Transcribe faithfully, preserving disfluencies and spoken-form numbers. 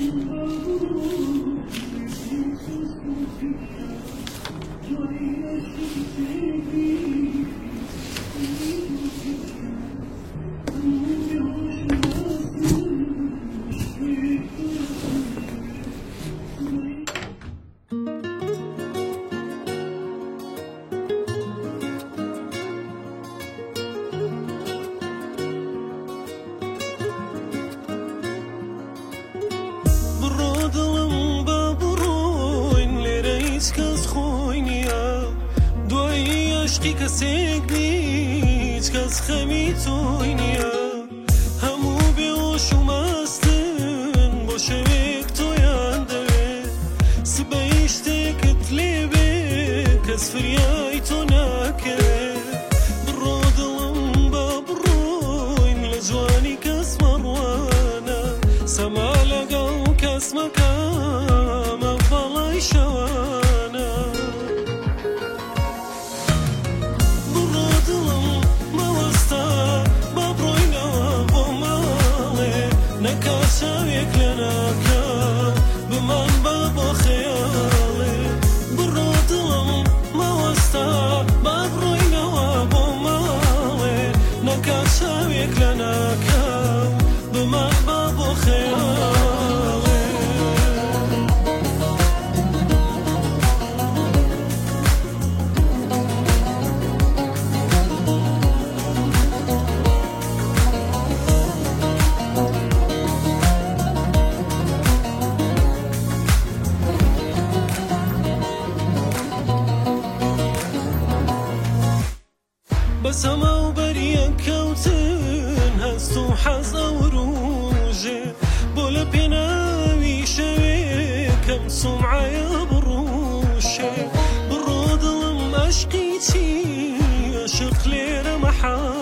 عشقی کەسێک نیت کەس خەمی تۆی نییە هەموو بێوەش و مەستن بۆ شەوێک تۆیان دەوێت سبەی شتێکت لێبێ کەس فریای تۆ ناکەوێت بڕۆ دڵم بە بڕۆین لە جوانی کەس مەڕوانە سەما لەگەڵ کەس مەکە مەڤەڵای شەوانە شاوێک لە ناکە بمان بە بۆ خەیاڵێ بڕۆ دڵم مەوەستا با بڕۆینەوە بۆ ماڵێ نەکات شاوێک لە ناکە بمان بە بۆ خەیاڵێ بەسەما و بەریەک کەوتن هەست و حەز ئەو ڕۆژێ بۆ لە پێناوی شەوێکەم سومعایە بڕوشێ بڕۆ دڵم عەشقی چی عەشق لێرە مەحال